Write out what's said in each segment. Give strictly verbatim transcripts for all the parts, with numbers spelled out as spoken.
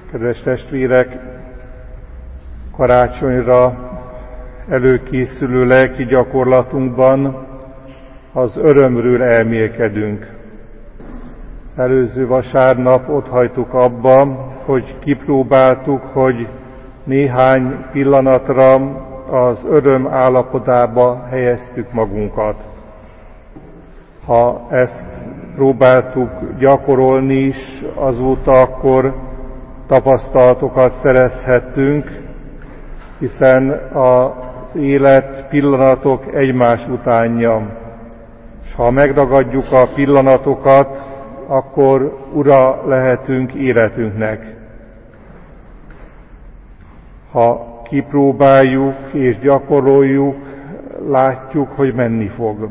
Kedves testvérek, karácsonyra előkészülő lelki gyakorlatunkban az örömről elmélkedünk. Előző vasárnap otthagytuk abba, hogy kipróbáltuk, hogy néhány pillanatra az öröm állapotába helyeztük magunkat. Ha ezt próbáltuk gyakorolni is, azóta akkor tapasztalatokat szerezhettünk, hiszen az élet pillanatok egymás utánja. És ha megragadjuk a pillanatokat, akkor ura lehetünk életünknek. Ha kipróbáljuk és gyakoroljuk, látjuk, hogy menni fog.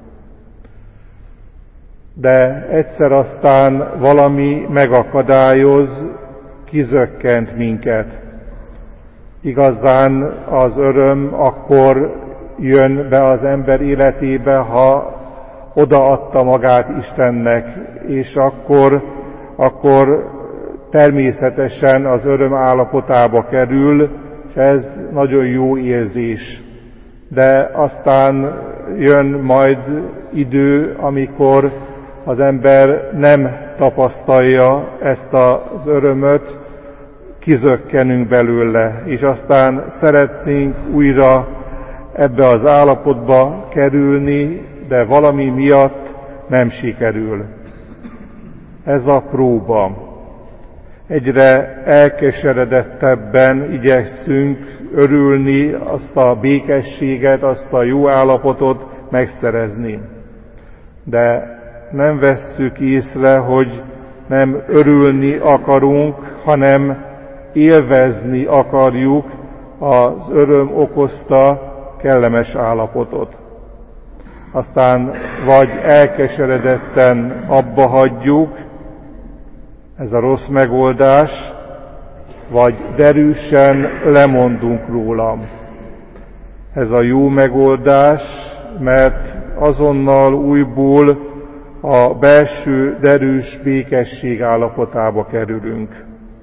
De egyszer aztán valami megakadályoz, kizökkent minket. Igazán az öröm akkor jön be az ember életébe, ha odaadta magát Istennek, és akkor, akkor természetesen az öröm állapotába kerül, és ez nagyon jó érzés. De aztán jön majd idő, amikor az ember nem tapasztalja ezt az örömöt, kizökkenünk belőle, és aztán szeretnénk újra ebbe az állapotba kerülni, de valami miatt nem sikerül. Ez a próba. Egyre elkeseredettebben igyekszünk örülni, azt a békességet, azt a jó állapotot megszerezni. De nem vesszük észre, hogy nem örülni akarunk, hanem élvezni akarjuk az öröm okozta kellemes állapotot. Aztán vagy elkeseredetten abba hagyjuk, ez a rossz megoldás, vagy derűsen lemondunk róla. Ez a jó megoldás, mert azonnal újból a belső derűs békesség állapotába kerülünk.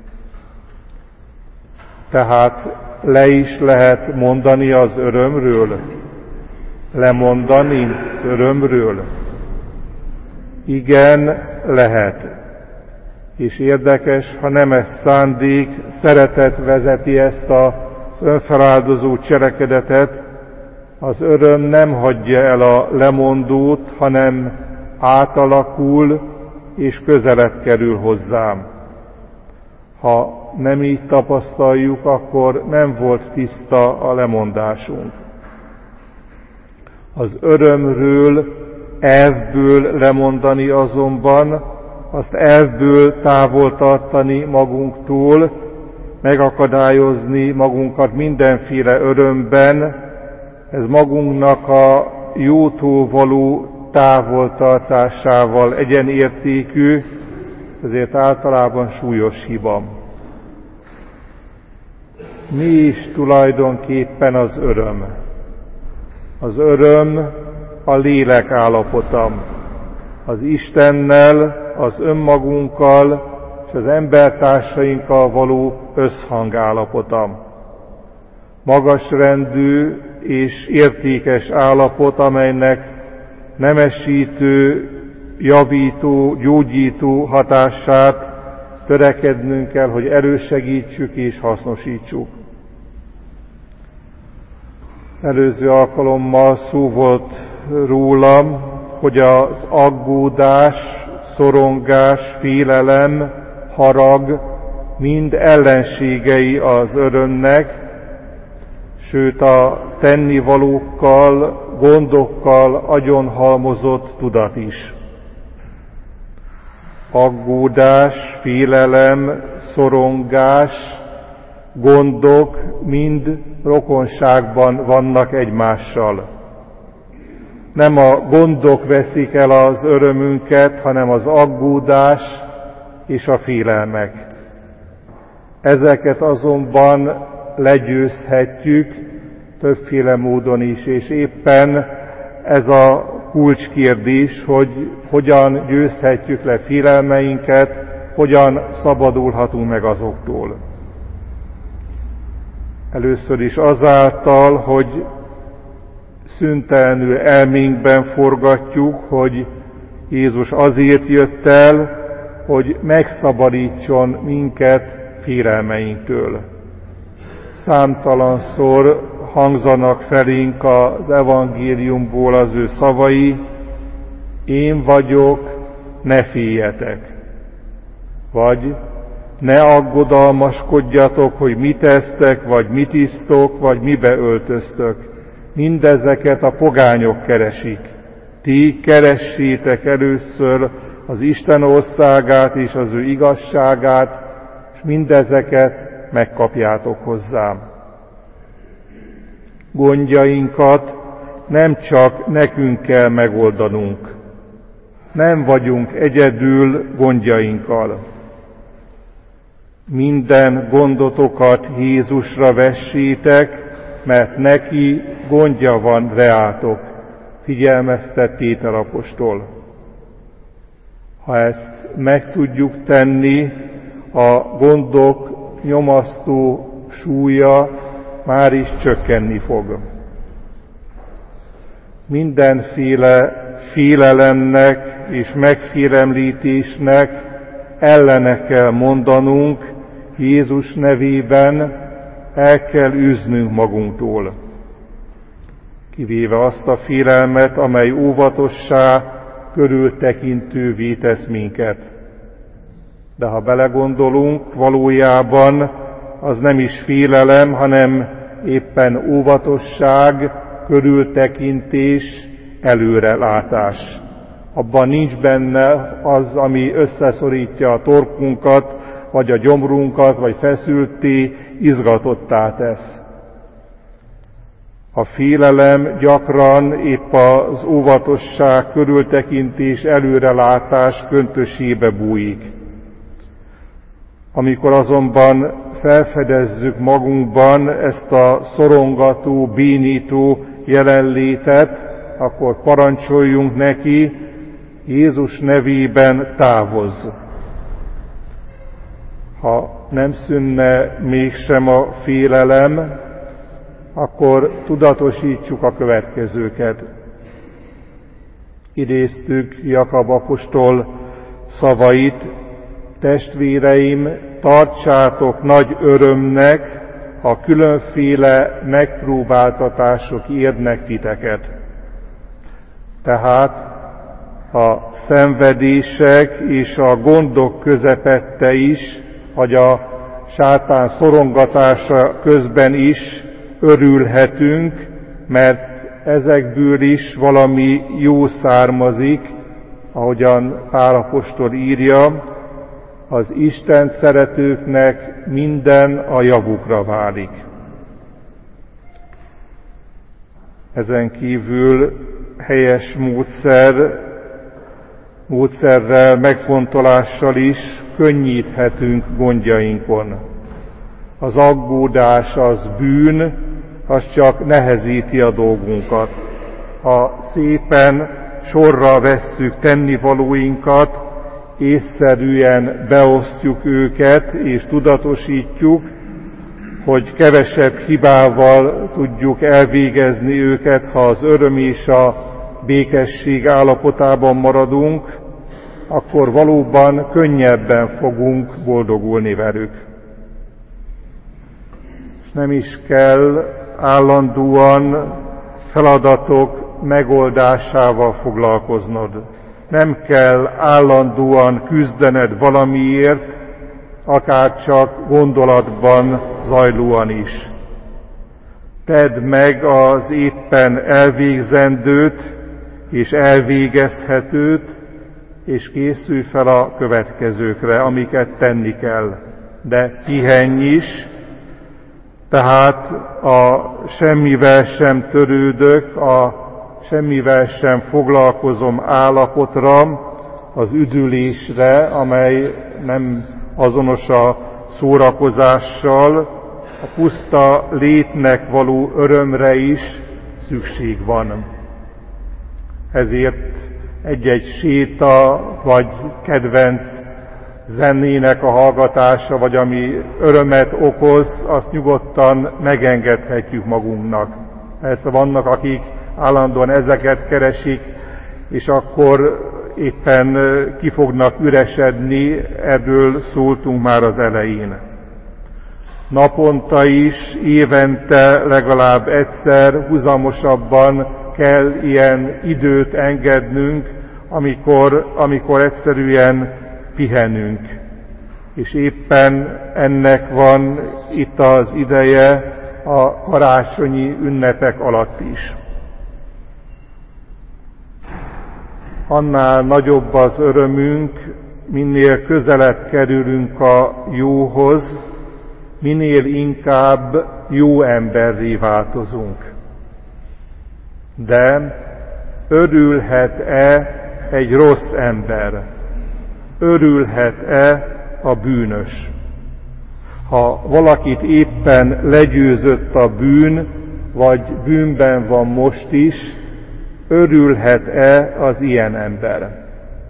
Tehát le is lehet mondani az örömről? Lemondani az örömről? Igen, lehet. És érdekes, ha nem ez szándék, szeretet vezeti ezt az önfeláldozó cselekedetet, az öröm nem hagyja el a lemondót, hanem átalakul és közelebb kerül hozzám. Ha nem így tapasztaljuk, akkor nem volt tiszta a lemondásunk. Az örömről, elvből lemondani azonban, azt elvből távol tartani magunktól, megakadályozni magunkat mindenféle örömben, ez magunknak a jótól való távoltartásával egyenértékű, ezért általában súlyos hiba. Mi is tulajdonképpen az öröm? Az öröm a lélek állapota, az Istennel, az önmagunkkal és az embertársainkkal való összhang állapota. Magasrendű és értékes állapot, amelynek nemesítő, javító, gyógyító hatását törekednünk kell, hogy elősegítsük és hasznosítsuk. Az előző alkalommal szó volt rólam, hogy az aggódás, szorongás, félelem, harag mind ellenségei az örömnek, sőt a tennivalókkal, gondokkal agyonhalmozott tudat is. Aggódás, félelem, szorongás, gondok mind rokonságban vannak egymással. Nem a gondok veszik el az örömünket, hanem az aggódás és a félelmek. Ezeket azonban legyőzhetjük többféle módon is, és éppen ez a kulcskérdés, hogy hogyan győzhetjük le félelmeinket, hogyan szabadulhatunk meg azoktól. Először is azáltal, hogy szüntelenül elménkben forgatjuk, hogy Jézus azért jött el, hogy megszabadítson minket félelmeinktől. Számtalanszor hangzanak felénk az evangéliumból az ő szavai: én vagyok, ne féljetek. Vagy ne aggodalmaskodjatok, hogy mit esztek, vagy mit isztok, vagy mibe öltöztök. Mindezeket a pogányok keresik. Ti keressétek először az Isten országát és az ő igazságát, és mindezeket megkapjátok hozzám. Gondjainkat nem csak nekünk kell megoldanunk. Nem vagyunk egyedül gondjainkkal. Minden gondotokat Jézusra vessétek, mert neki gondja van reátok, figyelmeztet Péter apostol. Ha ezt meg tudjuk tenni, a gondok nyomasztó súlya már is csökkenni fog. Mindenféle félelemnek és megfélemlítésnek ellene kell mondanunk, Jézus nevében el kell űznünk magunktól, kivéve azt a félelmet, amely óvatossá, körültekintővé tesz minket. De ha belegondolunk, valójában az nem is félelem, hanem éppen óvatosság, körültekintés, előrelátás. Abban nincs benne az, ami összeszorítja a torkunkat, vagy a gyomrunkat, vagy feszültté, izgatottá tesz. A félelem gyakran épp az óvatosság, körültekintés, előrelátás köntösébe bújik. Amikor azonban felfedezzük magunkban ezt a szorongató, bénító jelenlétet, akkor parancsoljunk neki: Jézus nevében távozz! Ha nem szűnne mégsem a félelem, akkor tudatosítsuk a következőket. Idéztük Jakab apostol szavait: testvéreim, tartsátok nagy örömnek, ha különféle megpróbáltatások érnek titeket. Tehát a szenvedések és a gondok közepette is, vagy a sátán szorongatása közben is örülhetünk, mert ezekből is valami jó származik, ahogyan Pál apostol írja: az Istent szeretőknek minden a javukra válik. Ezen kívül helyes módszer, módszerrel, megfontolással is könnyíthetünk gondjainkon. Az aggódás az bűn, az csak nehezíti a dolgunkat. Ha szépen sorra vesszük tennivalóinkat, észszerűen beosztjuk őket és tudatosítjuk, hogy kevesebb hibával tudjuk elvégezni őket, ha az öröm és a békesség állapotában maradunk, akkor valóban könnyebben fogunk boldogulni velük. És nem is kell állandóan feladatok megoldásával foglalkoznod. Nem kell állandóan küzdened valamiért, akár csak gondolatban zajlóan is. Tedd meg az éppen elvégzendőt és elvégezhetőt, és készülj fel a következőkre, amiket tenni kell. De pihenj is, tehát a semmivel sem törődök, a semmivel sem foglalkozom állapotra, az üdülésre, amely nem azonos a szórakozással, a puszta létnek való örömre is szükség van. Ezért egy-egy séta vagy kedvenc zenének a hallgatása, vagy ami örömet okoz, azt nyugodtan megengedhetjük magunknak. Persze vannak, akik állandóan ezeket keresik, és akkor éppen ki fognak üresedni, erről szóltunk már az elején. Naponta is, évente legalább egyszer huzamosabban kell ilyen időt engednünk, amikor, amikor egyszerűen pihenünk. És éppen ennek van itt az ideje a karácsonyi ünnepek alatt is. Annál nagyobb az örömünk, minél közelebb kerülünk a jóhoz, minél inkább jó emberré változunk. De örülhet-e egy rossz ember? Örülhet-e a bűnös? Ha valakit éppen legyőzött a bűn, vagy bűnben van most is, örülhet-e az ilyen ember?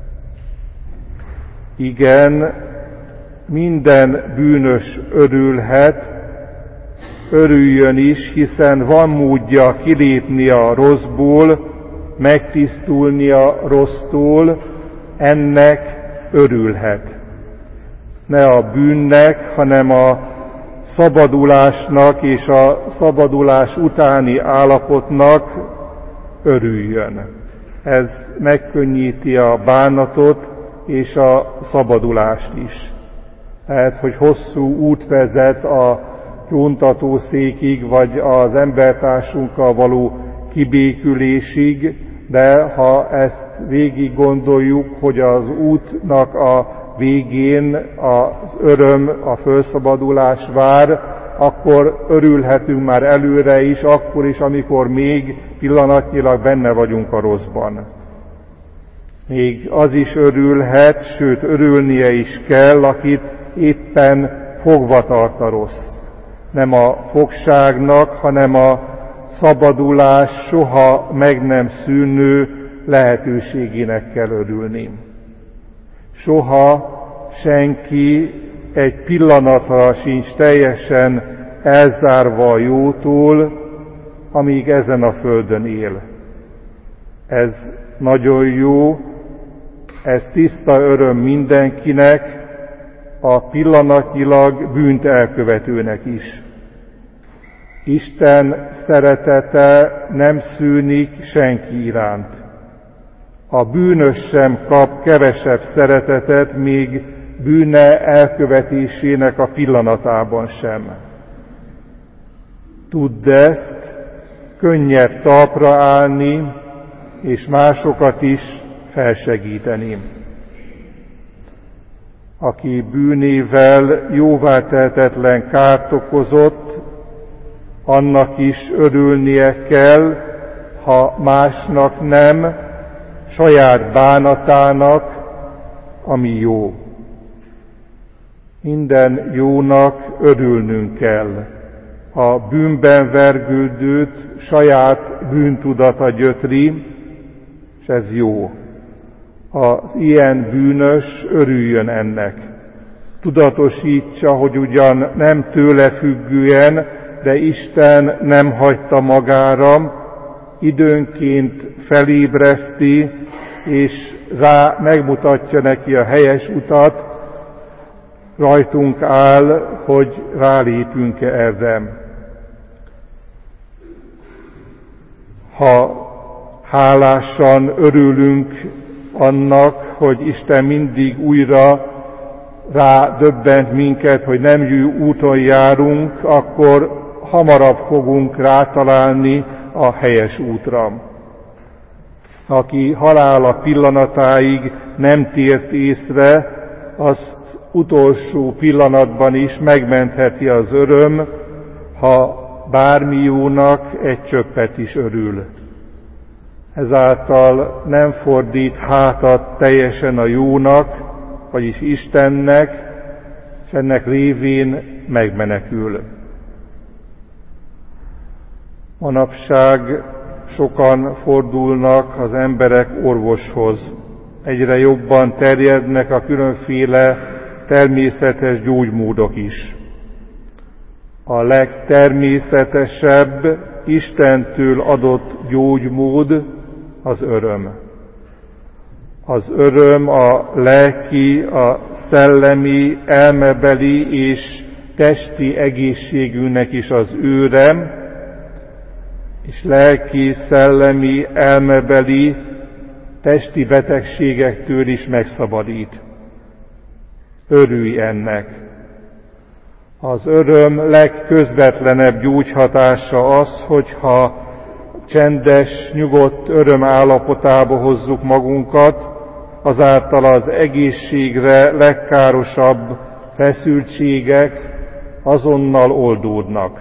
Igen, minden bűnös örülhet, örüljön is, hiszen van módja kilépni a rosszból, megtisztulni a rossztól, ennek örülhet. Ne a bűnnek, hanem a szabadulásnak és a szabadulás utáni állapotnak örüljön. Ez megkönnyíti a bánatot és a szabadulást is. Lehet, hogy hosszú út vezet a gyóntatószékig, vagy az embertársunkkal való kibékülésig, de ha ezt végig gondoljuk, hogy az útnak a végén az öröm, a felszabadulás vár, akkor örülhetünk már előre is, akkor is, amikor még pillanatnyilag benne vagyunk a rosszban. Még az is örülhet, sőt örülnie is kell, akit éppen fogva tart a rossz. Nem a fogságnak, hanem a szabadulás soha meg nem szűnő lehetőségének kell örülni. Soha senki egy pillanatra sincs teljesen elzárva a jótól, amíg ezen a földön él. Ez nagyon jó, ez tiszta öröm mindenkinek, a pillanatnyilag bűnt elkövetőnek is. Isten szeretete nem szűnik senki iránt. A bűnös sem kap kevesebb szeretetet, még bűne elkövetésének a pillanatában sem. Tudd ezt, könnyebb talpra állni, és másokat is felsegíteni. Aki bűnével jóvátehetetlen kárt okozott, annak is örülnie kell, ha másnak nem, saját bánatának, ami jó. Minden jónak örülnünk kell. A bűnben vergődőt saját bűntudata gyötri, és ez jó. Az ilyen bűnös örüljön ennek. Tudatosítsa, hogy ugyan nem tőle függően, de Isten nem hagyta magára, időnként felébreszti, és rá megmutatja neki a helyes utat, rajtunk áll, hogy rálépünk-e erre. Ha hálásan örülünk annak, hogy Isten mindig újra rádöbbent minket, hogy nem jó úton járunk, akkor hamarabb fogunk rátalálni a helyes útra. Aki halála pillanatáig nem tért észre, azt utolsó pillanatban is megmentheti az öröm, ha bármi jónak egy csöppet is örül. Ezáltal nem fordít hátat teljesen a jónak, vagyis Istennek, és ennek révén megmenekül. Manapság sokan fordulnak az emberek orvoshoz. Egyre jobban terjednek a különféle természetes gyógymódok is. A legtermészetesebb, Istentől adott gyógymód az öröm. Az öröm a lelki, a szellemi, elmebeli és testi egészségünknek is az őre, és lelki, szellemi, elmebeli, testi betegségektől is megszabadít. Örülj ennek! Az öröm legközvetlenebb gyógyhatása az, hogyha csendes, nyugodt öröm állapotába hozzuk magunkat, azáltal az egészségre legkárosabb feszültségek azonnal oldódnak.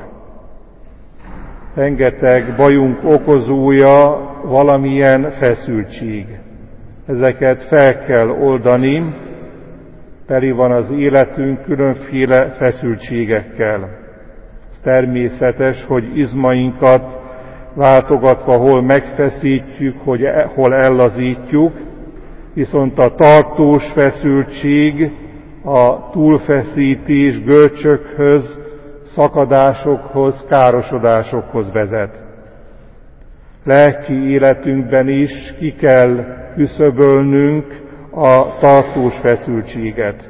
Rengeteg bajunk okozója valamilyen feszültség. Ezeket fel kell oldani, teli van az életünk különféle feszültségekkel. Ez természetes, hogy izmainkat váltogatva hol megfeszítjük, hogy hol ellazítjuk, viszont a tartós feszültség a túlfeszítés görcsökhöz, szakadásokhoz, károsodásokhoz vezet. Lelki életünkben is ki kell küszöbölnünk a tartós feszültséget.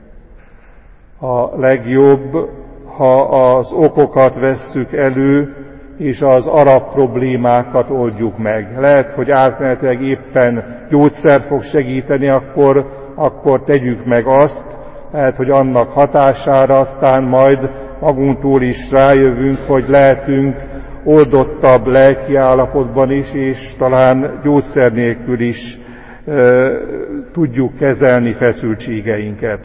A legjobb, ha az okokat vesszük elő, és az alap problémákat oldjuk meg. Lehet, hogy átmenetileg éppen gyógyszer fog segíteni, akkor, akkor tegyük meg azt. Lehet, hogy annak hatására aztán majd magunktól is rájövünk, hogy lehetünk oldottabb lelki állapotban is, és talán gyógyszer nélkül is e, tudjuk kezelni feszültségeinket.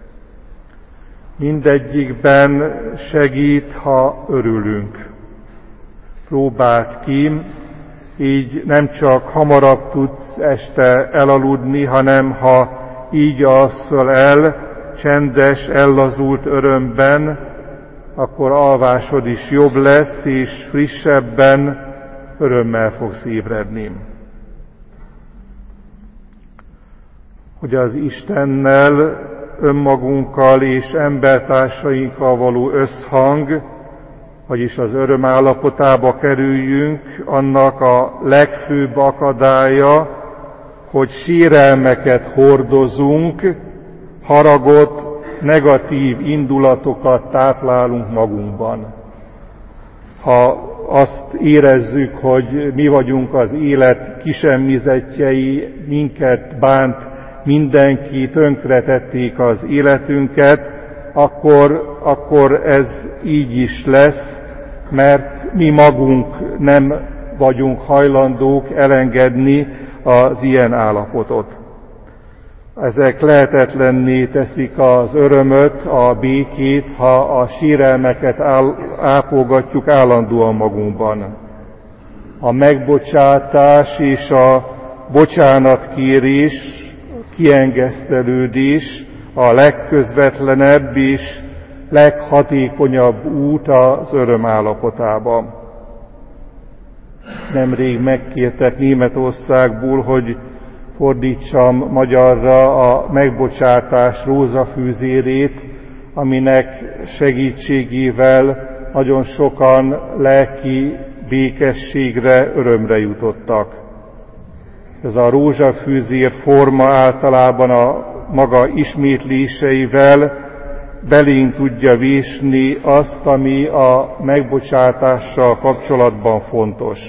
Mindegyikben segít, ha örülünk. Próbáld ki, így nem csak hamarabb tudsz este elaludni, hanem ha így alszol el, csendes, ellazult örömben, akkor alvásod is jobb lesz, és frissebben örömmel fogsz ébredni. Hogy az Istennel, önmagunkkal és embertársainkkal való összhang, vagyis az öröm állapotába kerüljünk, annak a legfőbb akadálya, hogy sérelmeket hordozunk, haragot, negatív indulatokat táplálunk magunkban. Ha azt érezzük, hogy mi vagyunk az élet kisemmizettjei, minket bánt mindenki, tönkretették az életünket, akkor, akkor ez így is lesz, mert mi magunk nem vagyunk hajlandók elengedni az ilyen állapotot. Ezek lehetetlenné teszik az örömöt, a békét, ha a sérelmeket ápolgatjuk állandóan magunkban. A megbocsátás és a bocsánatkérés, kiengesztelődés a legközvetlenebb és leghatékonyabb út az öröm állapotában. Nemrég megkértek Németországból, hogy fordítsam magyarra a megbocsátás rózsafűzérét, aminek segítségével nagyon sokan lelki békességre, örömre jutottak. Ez a rózsafűzér forma általában a maga ismétléseivel belénk tudja vésni azt, ami a megbocsátással kapcsolatban fontos.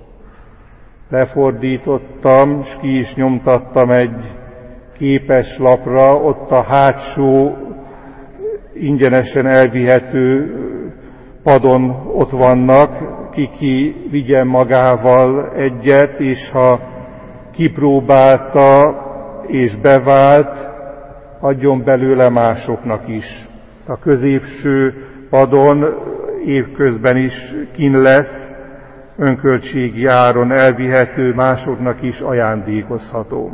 Lefordítottam, és ki is nyomtattam egy képes lapra, ott a hátsó ingyenesen elvihető padon ott vannak, ki-ki vigyen magával egyet, és ha kipróbálta és bevált, adjon belőle másoknak is. A középső padon évközben is kint lesz, önköltségi áron elvihető, másoknak is ajándékozható.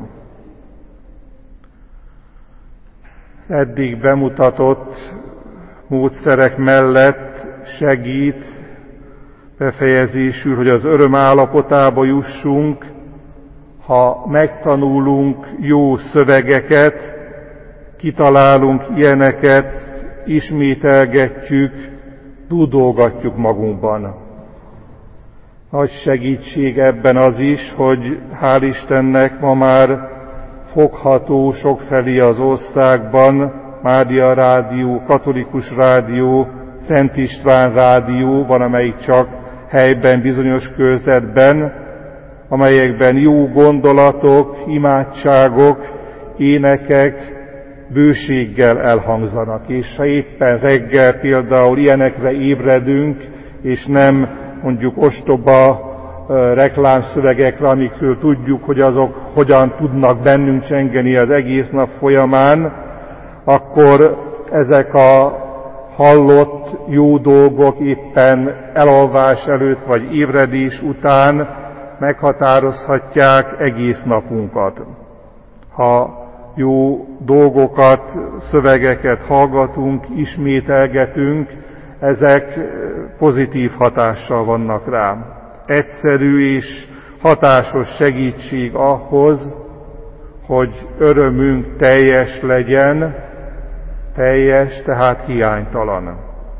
Az eddig bemutatott módszerek mellett segít befejezésül, hogy az öröm állapotába jussunk, ha megtanulunk jó szövegeket, kitalálunk ilyeneket, ismételgetjük, dúdolgatjuk magunkban. Nagy segítség ebben az is, hogy hál' Istennek ma már fogható sokfelé az országban Mária Rádió, Katolikus Rádió, Szent István Rádió, van amelyik csak helyben, bizonyos körzetben, amelyekben jó gondolatok, imádságok, énekek bőséggel elhangzanak. És ha éppen reggel például ilyenekre ébredünk, és nem mondjuk ostoba reklámszövegekre, amikről tudjuk, hogy azok hogyan tudnak bennünk csengeni az egész nap folyamán, akkor ezek a hallott jó dolgok éppen elalvás előtt vagy ébredés után meghatározhatják egész napunkat. Ha jó dolgokat, szövegeket hallgatunk, ismételgetünk, ezek pozitív hatással vannak rám. Egyszerű és hatásos segítség ahhoz, hogy örömünk teljes legyen, teljes, tehát hiánytalan.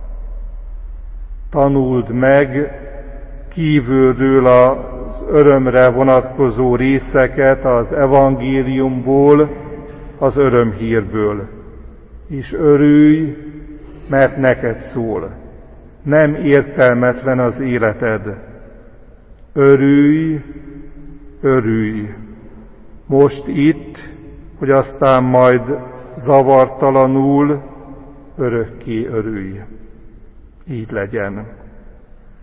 Tanuld meg kívülről az örömre vonatkozó részeket az evangéliumból, az örömhírből, és örülj, mert neked szól. Nem értelmetlen az életed. Örülj, örülj. Most itt, hogy aztán majd zavartalanul örökké örülj. Így legyen.